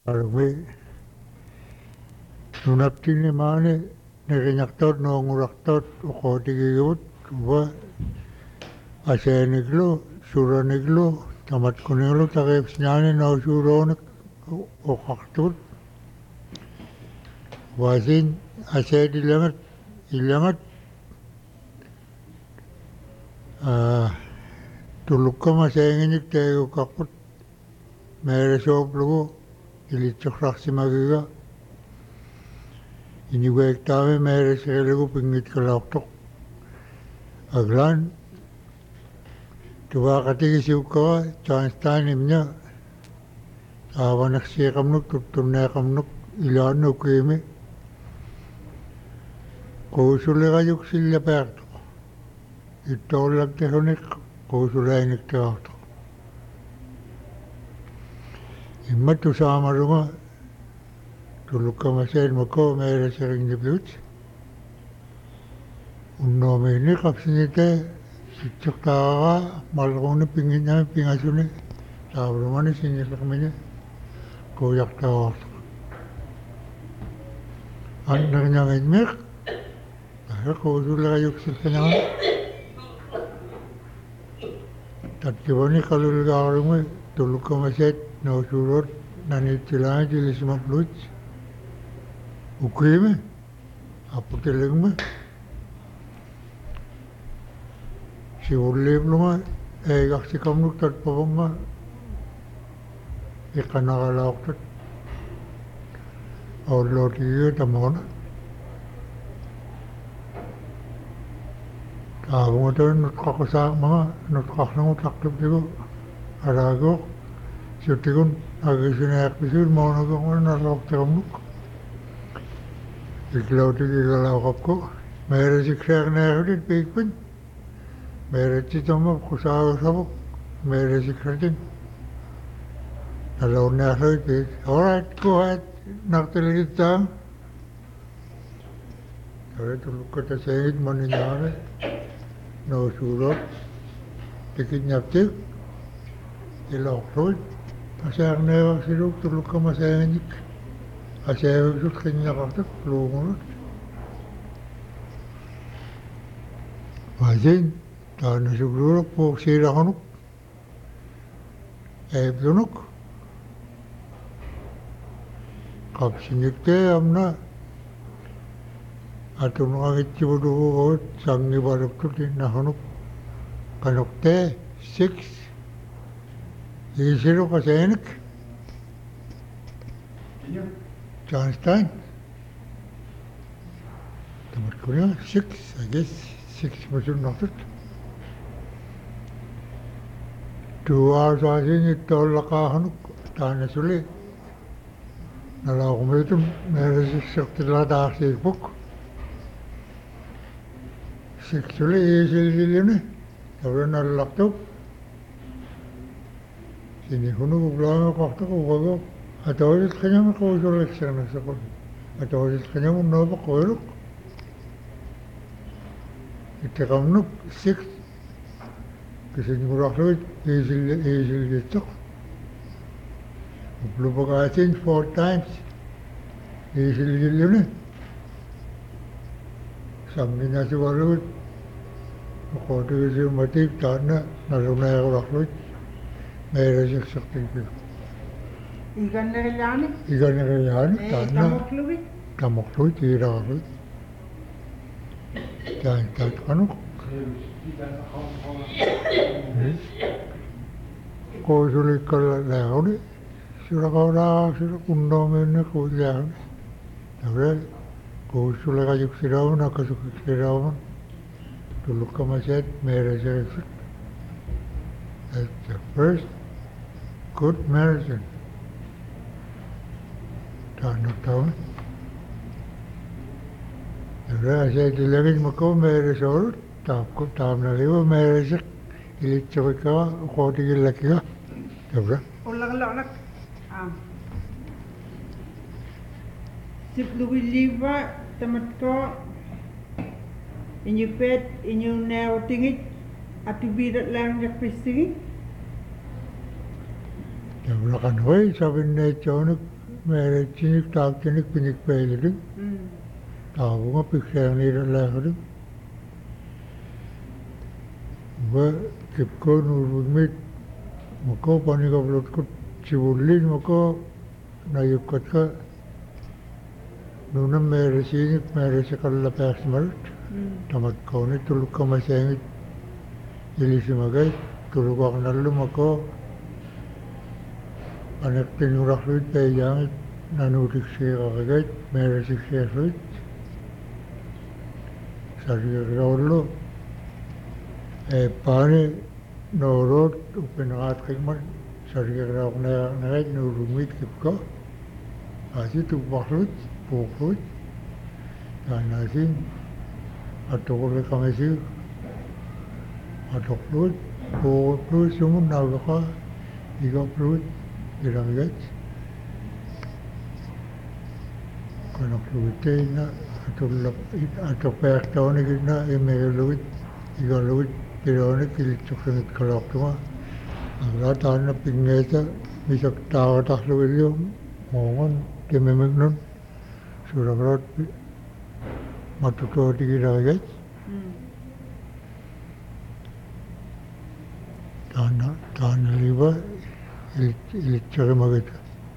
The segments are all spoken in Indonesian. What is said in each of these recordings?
Arwe nunaptini maane nerinyaktot noonguraktot uqootigigut uva aseeniglu suraniglu tamatkuniglu taqiipsinaani nousuuroonik uqartut waasin aseet ilangat tulukkama seenginik teegukaqqut meeresooplugu ilitsorrarsimagiga iniweektaami meereserilugu pinngitkalortoq aglaan tuvaaqatigisiukkava Johnstown imna aavanaqsiiqamnuk tuttunneeqamnuk ilaannu ukiimi quusuliqajuk sillapeartoq ittoollaktirunik quusulainiktiqartoq imma tusaamarunga tulukkamaseen makoo meereserinniplut unnoomini qapsinite sitsortaaraa malruuni pinginnami pingasuni saavrumani sinnisermini kuuyartaruartoq аннернагинмеқ тахеқуусулеқаюксилпинага таттивани қалулгааруми тулуккамасеет ноосуулуут наниитсилаани тилисимаплуит укиими аппутилигми сиуллииплунга эйгарсикамнук татпаванга иққанаралаортат ауллоотигиу тамагана таавунгатуин нутқақусаамага нутқарлугу тартуптигу алаагуоқ сутигун агисунеақписуут моонагонгуна налоортирамнук иклаутигигалаоқапку меересиксеернеерулит пиикпин мееретситомма қусаагусавук меересиксатин налоорнеарлуит пиик alright go ahead нартилигиттаа тавитулуккатасеигит манинаане ноосуулот тикинняптик илоорлуит асаарнееварсилук тулуккамасаагиник асаависут қиннеқартак луугунут вазин таанасуглуулук пуурсииларунук эйблунук qapsinikte amna atunqagitsivulugugut sangivaluktuti nahunuk qanuqte 6 iisiluqaseenik Johnstown tamatkunia 6 I guess 6 masunnortut 2 hours asinittollaqaahanuk taanasuli nalaaqumiitum meeresissertilataarsiipuk siksuli iisilgilluni tavanallartup sinihunuguklaamiqartuq uqaguq atoosilqinami quusulliksernasaqut atoosilqinamu noopequiluq ittiqamnuk 6 kisinngulaqlugit iisilgittuq Blubogaatin 4 times iisilgilluni samminasuvalugut uqootigisiumatiik taanna naluneerulaqluit meeresirsertikpiu iganerilaani taanna tamoqluit iilaraqluit taatqanuq quusulikkalaaruni suraqaulaarsulu unnoomeenna kuuliaaruni tavle kuussuleqajuksiraamun akkasukiksiraamun tulukkamaseet meereseriksut that's the first good medicine taannuttaun tavle aseetilagit makuu meeresoolut taapku taamnaligu meeresik ilitsorikkaa uqootigillakiga tavle Ullaqaloqlak sipluvilliva tamatko inyupet inyuneotingit atubirat laanjakpissigit tavlaqanuи savinneitsoonuk mere chinik tak chinik pinik pele tahu ngah pikir ni dah ba kipko nurumit mako pani ka blot ko cibulin mako na yukat ka nuna mere chinik mere sekala persmal tamat kau ni tuluk ka masengit ilisi magai tuluk ak nalu mako anak tinurak luit peyang nanurik siya kagai mere siya luit sari rolo pani norot upenat kikman sari rau na nurumit kipko asi tu baklut puklut dan asi atokul kamasi atoklut puklut semua naga igaplut irangat kana plute na atopek tahun ini na emelut igalut Pirone kilit coklat kalau cuma agak tanah pinggirnya bisa tahu tak luar mohon kememang sudah berat matu tu dikira guys tanah riba ilit cakap macam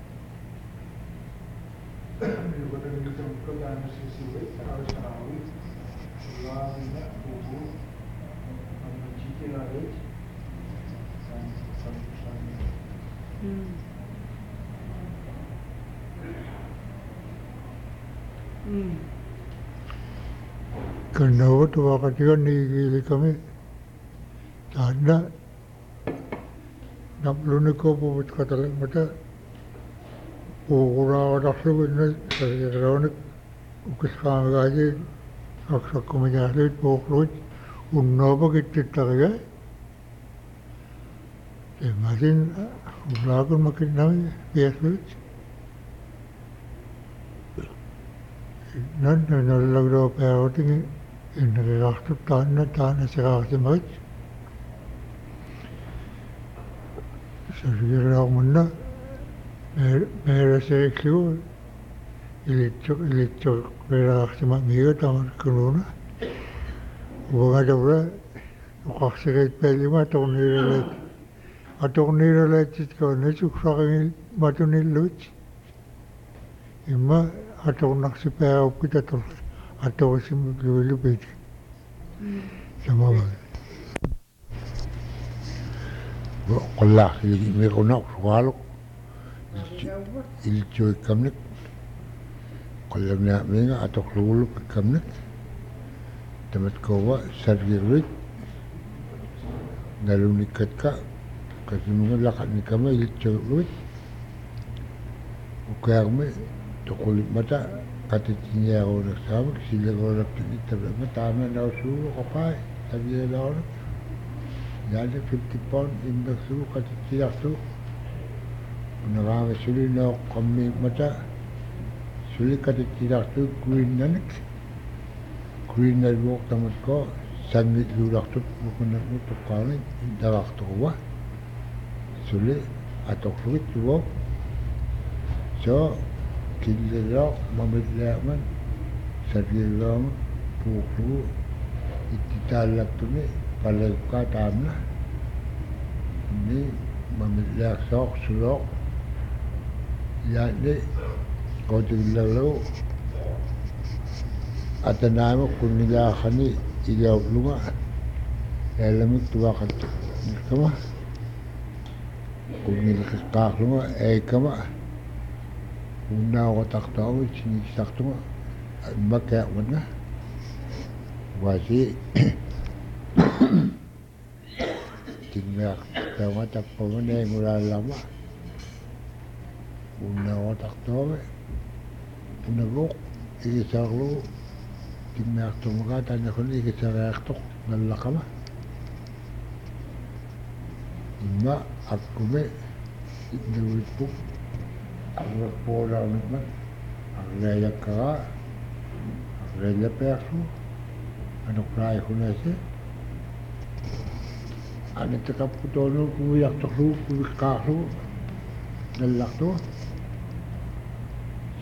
Kenapa tu waktu kan ni kami tanah nak luni ko buat kata lagi macam orang orang tu ni sekarang ni ukis kami gaji aksak kami jadi poklut unna begitu terjadi makin lagu makin nami biasa nan lagu apa ini ini waktu tanah sekarang semut sekarang mana merasa sekiu ilicok merasa semut mega tahun keluna bukan jauh kau sekitar pelima tahun ini lagi atau ni related kau ni suksang macam ni lucu ima atau nak supaya kita tu atau sim lebih sama mana kalau ini mereka nak soal ini cuy kami kalau nak mereka atau keluar kami tempat kau servis dalam nikat kah kasi mga lakat ni kami ilit ukayagme tukulit mata katitinya ako nagsama sila ko nagpinit tabi matama na usulo kapay tabi na ako yana 50 pound imbak sulo katitiyak to nakanga suli na ako kami mata suli katitiyak to green nanik green na luwak tamat ko sangit lulak to bukunan mo tukanin darak to ko ba Suli atau fluid juga, so kita memilih man, sergam buku itu talak tu ni kalau kata amna, ni memilih sok sulok, ya ni kau tinggal atau nama kunila khani ilau lunga, dalam itu akan kemah. Kung nilakak mo kama una ko taktaw sini sakto makya mana wasi tinggal tawa takpo mana mula lama una ko taktaw una buk ikisarlo tinggal tumaga tanya ko ikisarlo nalakama Ima aku me duit pun aku pola nikmat aku lelak kah aku lelak persu anak perai kunasi anak cakap putono kuyak terus kuyak karu lelak tu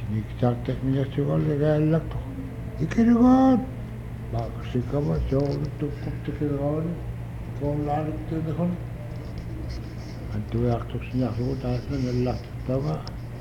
Niksak tekninya soal galak to. Ikiragon. Bak sikama soal to kuptikiragon. Kau larik tu dekon. Antu waktu sinya tu tak ngelak tawa.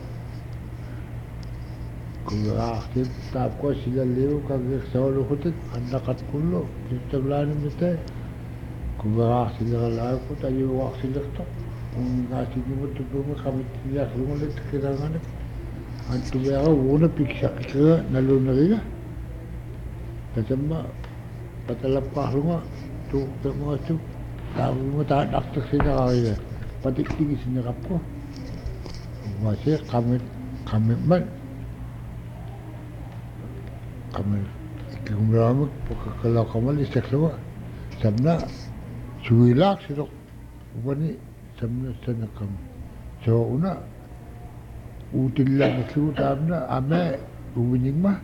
Kau aktif tak kau sila leu kagak soal hutit andakat kullo. Kita belani mete. Kau aktif sila lalu kau tak jauh aktif sila tu. Ngasih ni betul betul kami tidak rumah le tekiragan. Antu ya wuna piksa kira nalu nariga. Kasama patalapah rumah tu semua tu. Tahu rumah tak doktor sini kaya. Patik tinggi sini kapko. Masih kami kumramak kalau kamu lisek semua. Sabna suilak sirok. Wani sabna sana kamu. So una utilla nasiu tabna ame ubining mah.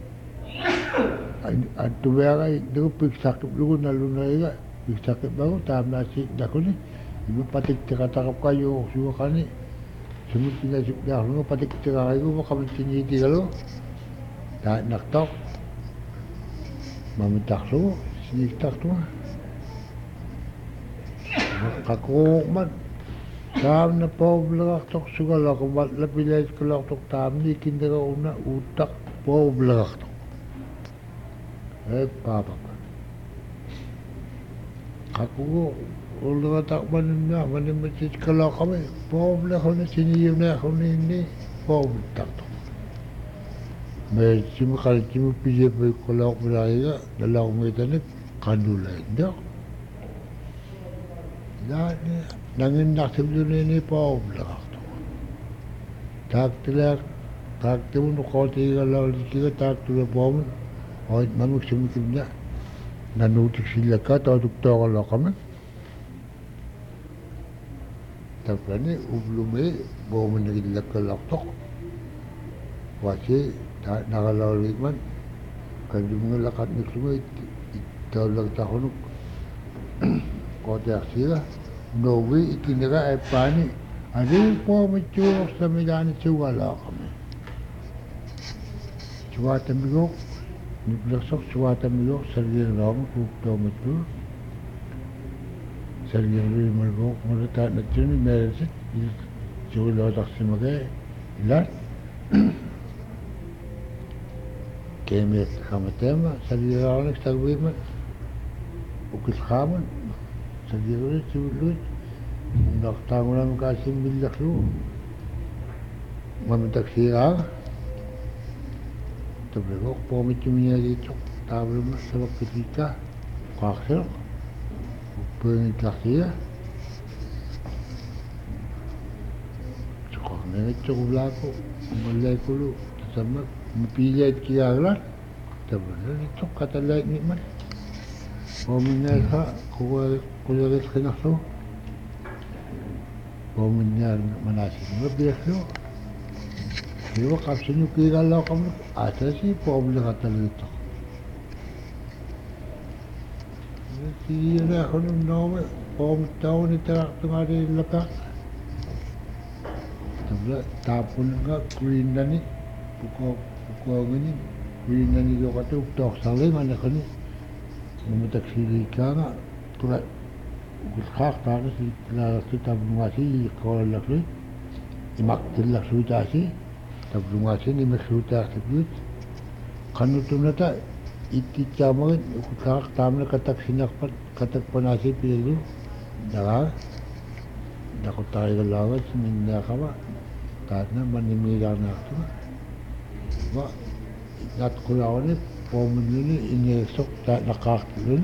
Antu vera itu piksak dulu naluna ira piksak baru tabna si dakuni. Ibu patik cakap kayu suka kani. Semua tinggal dah lu patik cakap kayu macam tinggi tiga lu. Tak nak tok. Mami tak su, sini tak tu. Aku mat. Tam na pau belak tok suka lah kemat lebih lagi kalau tok tam ni kintera una utak pau belak tok. Papa. Aku ulah tak mana macam kalau kami pau belak ni sini yang ni pau tak tok. Mais cuma kalau cuma pergi kalau beraya dalam medan ni kandulai dah. Dah ni nangin nak sebelum ni pau belak tu. Tak tu kau tiga lalu tiga tak tu pau. Oh, mamu cuma kimnya. Nanu tiksila kata doktor kalau kami. Tapi ni ublume pau menjadi lekal tok. Wasi tak nakalau lima, kalau dia lakat ni semua itu lang tahun kau tak sila, novi itu nera apa ni, ada pun macam sembilan cuala kami, cuaca minggu, ni besok cuaca minggu sergian ram kukto macam, sergian minggu mereka nak cuni meresit, cuala tak semagai, ilat. Kemet kamatema sadirane stagwima ukis khaman sadirane chulut nak tangulan kasim billah lu mamintak sira tabrego pomitunya itu tabrem sebab ketika qakhir pengen takhir cukup cukup laku mulai dulu sama pilih kira lah, tapi itu kata lain ni mana? Komunal ha, kuliah kena tu, komunal mana sih? Lebih tu, dia kapsinya kira lah kamu, ada sih problem kata itu. Jadi ni aku nama, kom tahun ni tengah di lepas, tapi tak pun enggak kuliah ni, pukul ini kuliah ni juga tu tok saleh mana kini meminta sirika nak tulah hak tak si lah kita menguasai kalau lagi imak jelas sudah si tapi menguasai ni sudah sebut kan itu nata itu campur hak tamu kata sinak kata penasi pilih dah kau tahu kalau seminyak apa karena menimilkan aku Wah, nat kulau ni pom ini sok tak nakak ni.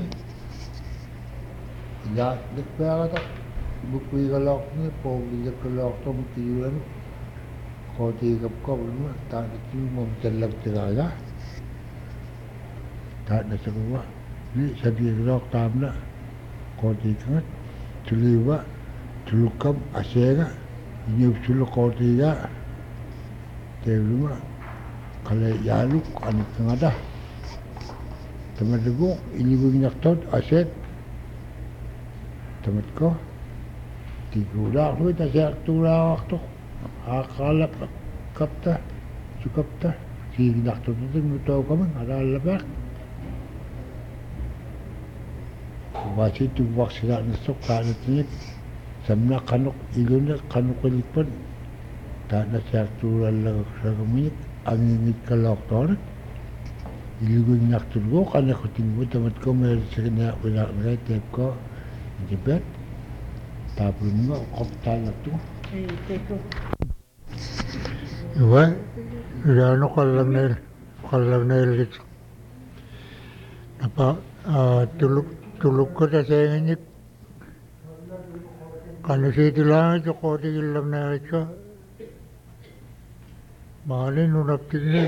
Ya, dikira tak buku kalau ni pom dia kalau tu mungkin kau tiga kau ni tak cuma menjelak teraya. Tak ada semua. Ni sedih kalau tamna kau tiga tuliwa tulukam asyera ini tuluk kau tiga terima kalau jaluk anak tengah teman degu ini banyak tahun aset teman ko tiga tu tak siap tu lah waktu akalap kapta sukapta siginartutin mutaukaman alaallavaq васитувварсилаарнассоқ таанатиник самна каноқ илуне каноқилиппан таанасиартуулаллагаксагаминик ангингиккалаортоорат илугиннартулгоо канахутингу таматкомаалсагинаа унаарнага таапко итипат таапунга qoптаалларту Teko. Ива яанеқалларнеилгит напа тулукката саангиник канусиитилаанги тоқотигилларнаарикка маалин нунактинни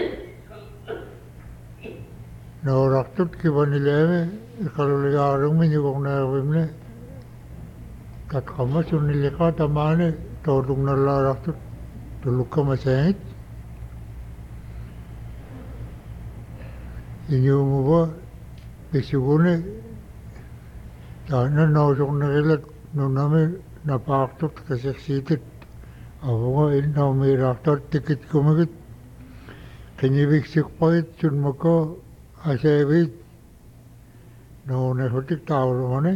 ноорартут киванилаами икалулигаарумми нигорнаарвимне катқама суннилиқа тамаани тоолугналлаалартут тулуккама саангит иниумува писугуне таана ноосорнерилат нунами напаартут касерсиитит авуга иннаумиилаартут тикиткумагит кинивиксикпагит сунмако асаавит ноонахутик таавлумане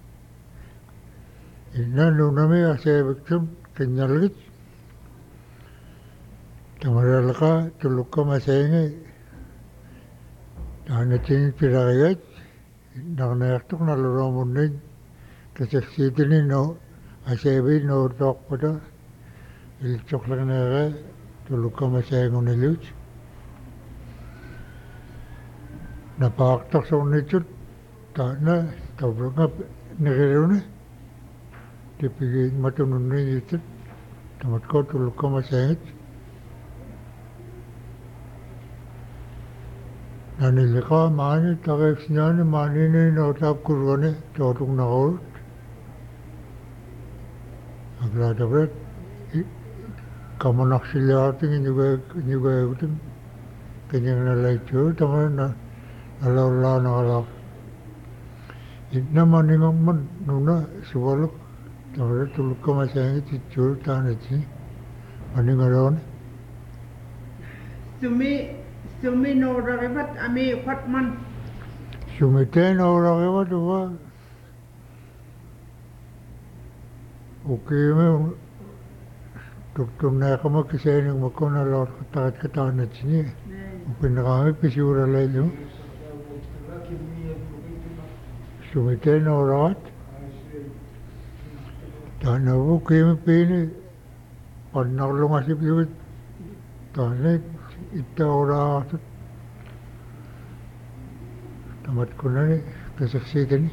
инна нунами асаавиктум киннарлит тамаралка тулуккама саанги таанатин пирагат нарнаартук налуромуннин касерсиитини но асаави ноортоқпата илчоқлернеера тулуккама саангунилут напаартарсорнитут таана тавлунга нерилуне типиги матунунниитут таматко тулуккама саангит нанилиқа маани тарефсинаани маанини ноотаапкулгани тоотугнарут аглаатавет каманарсилиаартин нугаагутин кенерналайтуу тамана алаулаанералаа иннаманингамман нуна сувалук тавара тулуккама саанги титсуу таанати манингалоони Sumi no raribat ame fatman. Sumiten oragewa tuwa ukime tuktumnaakama kisaining makona laot kataat kataanatini upinakami pisiuralailu sumiten oragat taanavu kime pini pannarlungasipivit taanik itta oraatut tamatkunani kasaksiitani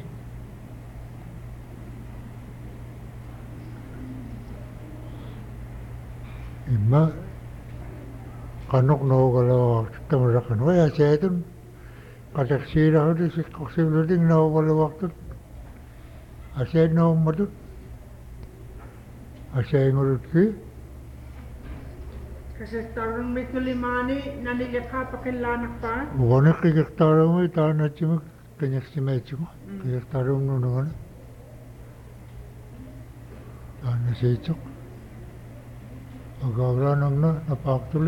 imma qanoq noogalawaaqt tamaraqanwa yasaatun qasaksiirahuti siqqorsiuluting noogalawaaqtut asaat noommatut asaingulutki Kasestarun mikulimani nanilika pakillanakpa. Wanekiktarumi taanachimuk kanyaksimachimu kiktarum nunugana taanasichuk agavranangna napaktuli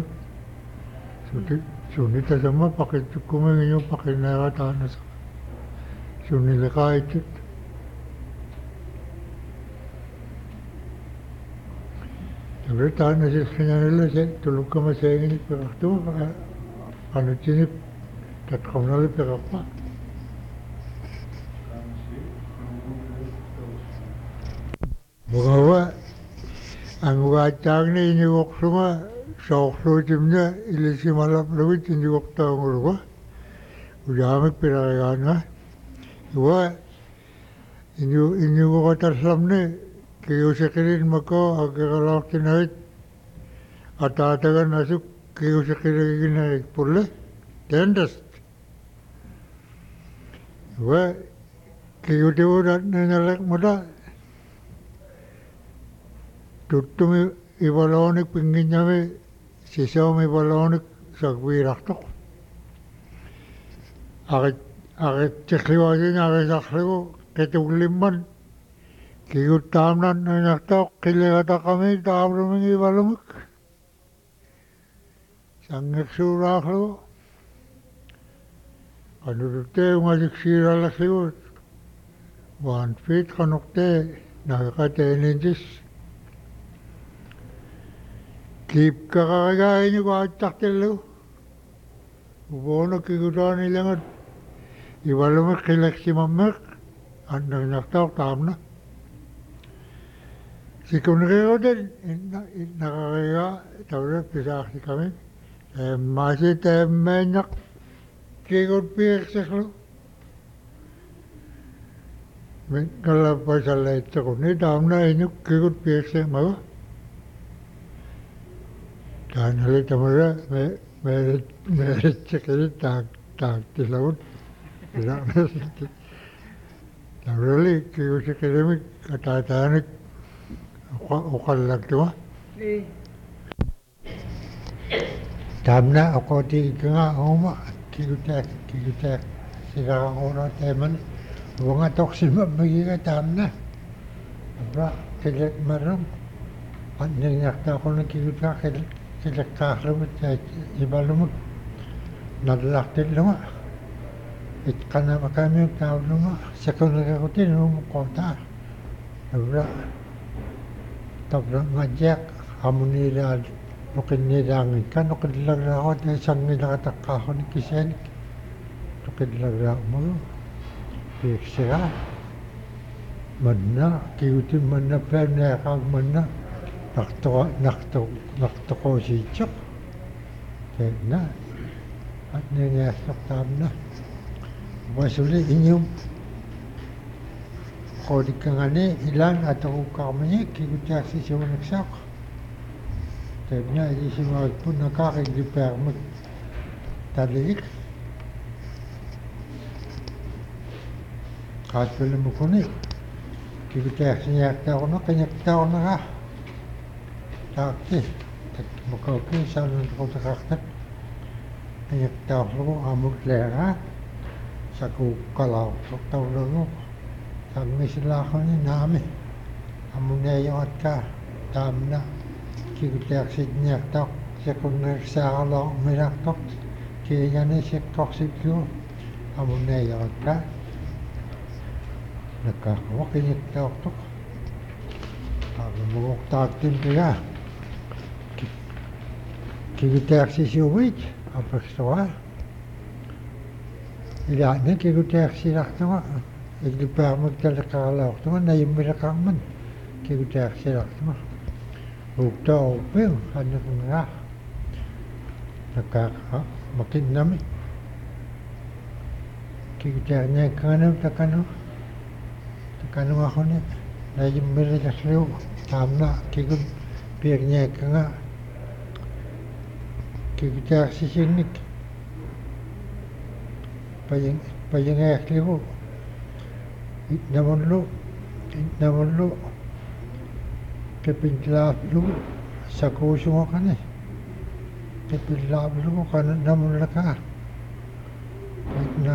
sunita sama pakitchukume ngiyo pakinaya taanasa sunilika ichut Tapi tahan nasi senyanila saya tulukama saya ini peraktu anu sini tak kamnali perakpa. Bahawa angga cang ni ini waktu ma sokso cimnya ilisi malap lebih tinggi waktu angurwa. Ujamik perakana. Iwa ini waktu tersam ni kiusakirin mako agkalaktinait atatagan asuk kiusakirin pulle tendast wa kiutiurat nanalak mata tuttumi ibalonik pinginyame sisom ibalonik sagwiraktok agit chikliwasin agit sakliwo ketulimman Kiutamnan nanaktak kilata kami tabruming ibalumuk. sangeksuuraaqlugu qanulutee ungaliksiirallarlugut waan fiit qanortee naqiqateenintis kiipkaqarigaanigu aattartillugu uvoona kigutaanilangat ivalumek qileksimammeq annerinartaor taamna sikunerigoten naqariga tawle pisaarsikami maasi teemmeennaq kigut piirsirlu kalapaisaleitsequni taamna inuk kigut piirsirmagu taanali tamara meeritsikili taaktilagut pisaarnasitti tawlali kigusikilimik kataataanik uqallaktuga taamna aqotiikanga uuma kigutaak sigaranguuna teemani uanga toqsimammagiga taamna abra qilekmarum qannigiartaaquna kigutaaq qilekkaarlumut ivalumut nallartillunga itqanamakamiuk taavlunga sekunerirutin uumuqqortaa abra tablangajaq amunilaal nuqinnilaangikka nuqillaglaaqut sangilaqataqqaaruni kisaanik nuqillagraaqmagu piiksigaa manna kigutin manna peerneeqaaq manna nartoqoosiitseq teena atniniassartaamna wasuli iñum qolikkangani ilaan atoqukkaarmani kigutiaksisuunaksaaq teena isimaakpun nakaaqillipeermak taligik qaatpelemukuni kigutiaksiniartaaquna qiñaktaarunaga taakki takmakauki saanunqutaqartak qiñaktaarugu amutleeraa sakuuqqalaarsortavlugu sangisilaaqquni naami amuneeyoratkaa taamna kigutiaksitniartaaq sekunneersaaraloo milartoq kiigani siqqorsiklugu amuneeyoratkaa nakkaaqwa qiñaktaaortoq aamuguqtaaktintigaa kigutiaksisuuvit apersoa ilaani kigutiaksilartuga illipaarmak taleqqaralaortuga nayimmileqarman kigutiaksilartuga uuktaoruppiu annequngaa nakkaaqa makinnami kigutiarniakkanganam takanuaquni nayimmileqarlu taamna kigut piirniakkanga kigutiaksisinnik payangeerligu itnamullu qipinlaaplugu sakuusugoqani qipillaaplugu qanamullakaa itna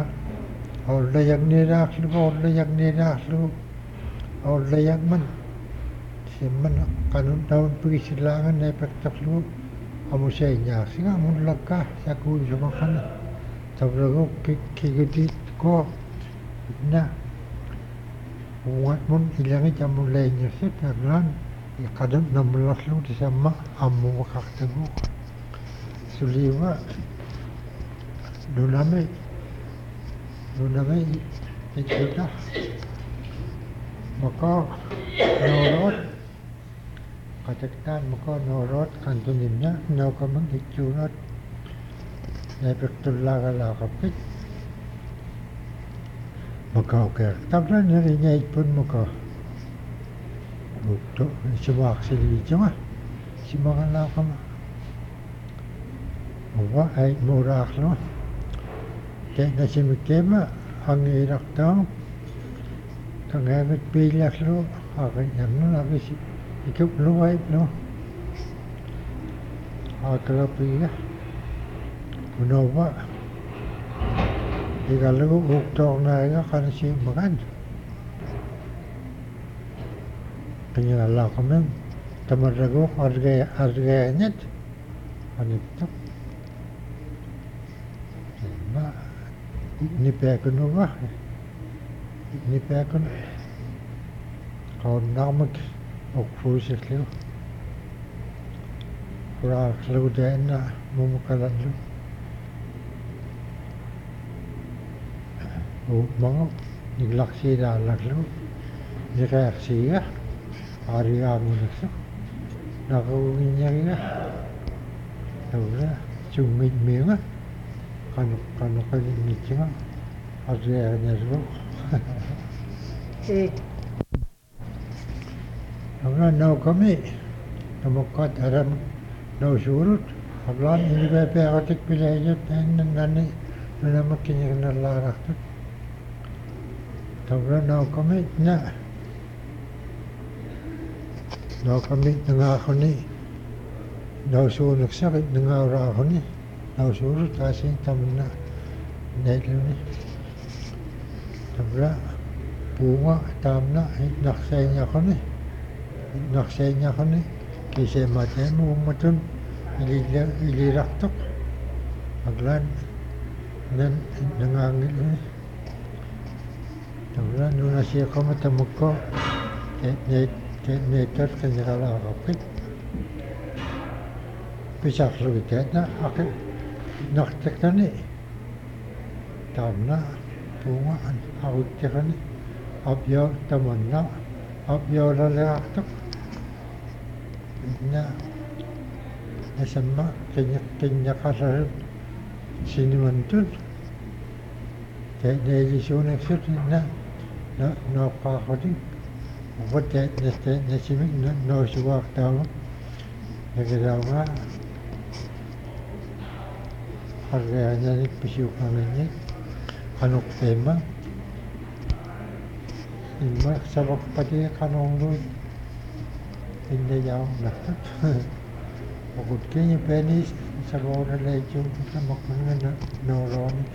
orlayagnilaarlugu orlayagman simman qanunnamun pigisilaangan neepertorlugu amuseiñaarsiga amullakkaa sakuusugoqani tavlagu kigutikko itna uatmun ilangit amulleiñarsut arlaan iqadam namullarlugu tisamma ammuvaqartagu suliuga nunami ittuta maka noorot qataktaan maka noorot qantunimna naukamang ittuunot neepertullaagalaaqappit makaukeer tabla neriñaitpun maka ukto simaaqsiliitsunga simaqalaaqama uva ai muuraaqluma te'nasimikkeema angiilartaamuk kangaamik piillarlugu aqinarnun aqisi ikuplugaiplu aqalapiga unova igalugu uktoornaaga qanasiimmagan qiñalaaqamam tamarraguuq argeeñat anittoq Nipääkununga nipääkun qaunnaarmak uqfuusillu quraaqlugu taanna mumuqalallu uummangu niglaqsiilaallallu niqaarsiiga aarigaangunaksu naquuginñagiga tawla sungmitmiunga qanuqalinngitsinga arriarñallu tawla naukami namuqqat aram nausuurut qablaan inipäpäaqatik pilaajat taannannani nunamakkiñiginnarlaaraqtut tawla naukami nangaaquni nausuunuksaqit nangauraaquni nausuurut aasiin tamanna nailuni tawla puunga taamna naqsaiñaquni kiseemateemu ummatun iliraqtuq aglaan nangaangiluni tawla nunasiiqama tamukko neetat qinniqalaaqappit pisaqlugitaatna aqi naqtiqtani taamna puunga aquttiqani abyo tamanna abyoolaleaqtuq nasamma qinniqallarut sinimantun nailisuunaksut nooqqaaqqutin nasimik noosugaaqtaama nagilaunga qarriañanik pisiuqangiñik qanuqteemma imma sabaqpati qanuunguit innayaunartut oqutkiñi penis sagooralaijum namakkunga nooroonik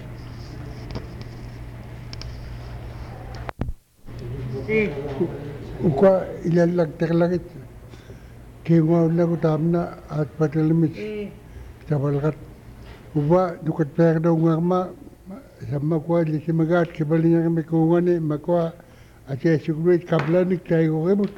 uka ilallakterlagit kiungaulagu taamna aatpatalimit sabalgat uba dukat perdaungarma samma kwa lisimagaat kibalingarmi kuungani makwa aseesugruit kaplanik taiguribut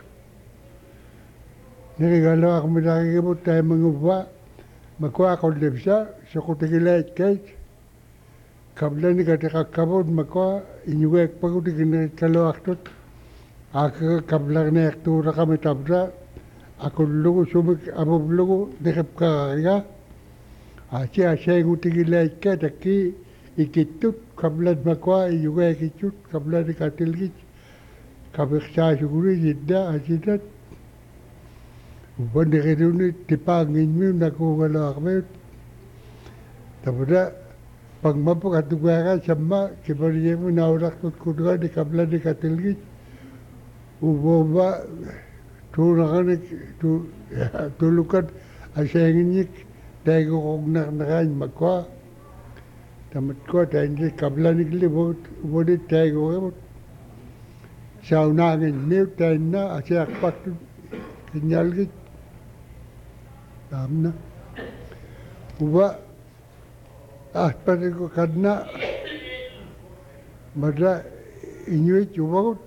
nirigaloaqmilaarigibut taimanguvva makwa qollipsa soqutigilaaitkait kaplanik atiqakkavut makwa iñugeekpagutikiniritkaluartut aakaga kaplarneertuuraqami tapsa akullugu sumik amuvlugu niqipkarariga aasi aseengutigilaikka takki ikittut kaplat makwa iñugeekitut kaplanik atilgit kapiqsaasuguri yidda asitat ubaniqiluni tipaanginmiu nakuugaloaqmiut tapsa pagmapuk atugaga samma kibariyemu naulaqtut kudgani kaplanik atilgit ubova tuunaqanik tulukat aseengiñik taiguqoqnaqnaqañ makwa tamatkua tainsi kaplanikli ubonit taiguqimut saunaangiñmiut tainna asiaqpaktut kiñalgit taamna uba aspatiku kanna mata iñuit ubagut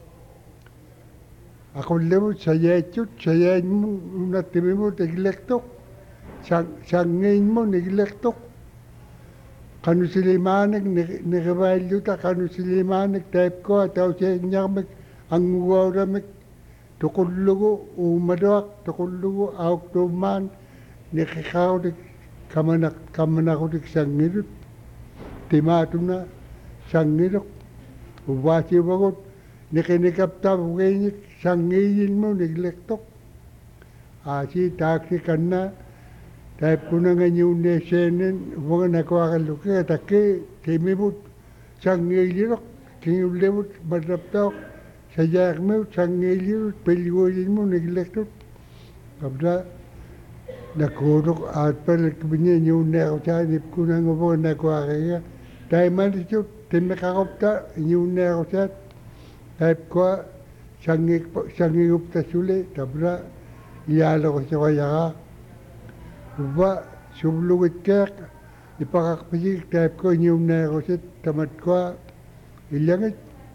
aqullimut sayaitmu unattimimut igleqtuq sangiiñmu igleqtuq qanusilimaanik niqivailluta qanusilimaanik taipkoa tauseeñarmik anguguauramik tuqullugu uumaluaq tuqullugu auktuummaan niqiqarutik kamanaqutik sangilut timaatuna sangiluq uvaasiuvagut niqinikaptavugiiñik sangiiyilmu nigleqtuq aasi taaksi kanna taipkunangañiunneesseenin uvaganakuaqallukiga takki timimut sangiilliruq kiñullimut mataptauq sayaaqmiut sangiillilut pilguililmu nigleqtut kapsa nakuuruq aatpalakmiñi ñuunneequtaa nipkunanguvaganakuaqiga taimalisut timmiqaqupta ñuunneequtaat taipkua sangiguptasuli tapsa iyaaloqusiqayaqa uva sublugitkeeq ipakakpasik taip ko inyong nakosit tamat ko ilangit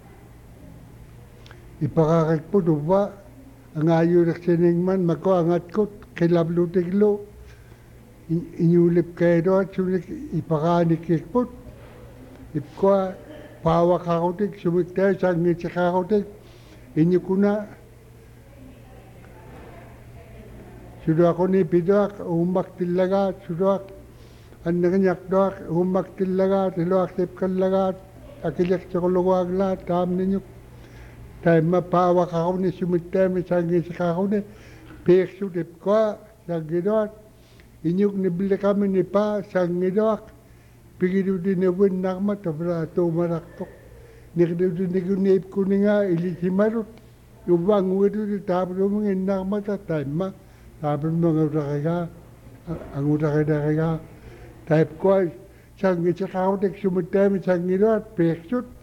ipakakit po dupa ang ayurak siningman mako angat ko kilablutiglo inyulip kayo doon sulik ipakanikik po ipko pawa kakotik sumik tayo sangit sa kakotik inyo ko na sudah ako ni pidak umak tilaga sudah ang nanganyak doak umak tilaga tilo aksep kalaga akilak sa kuluwag la tam ninyo tayo mapawa kako ni sumik tayo may sangit sa kako ni pekso tip ko sangit doak inyok nibili kami ni pa sangit doak pigidu din nawin nakma tabra tumaraktok nikdidu din nigunip ko ni nga ilisimarot ubang widu di tabro mga nakma tayo ma sabi mga utakaya, ang utakaya, type ko, sangit sa kautik, sumitemi sangit at peksut,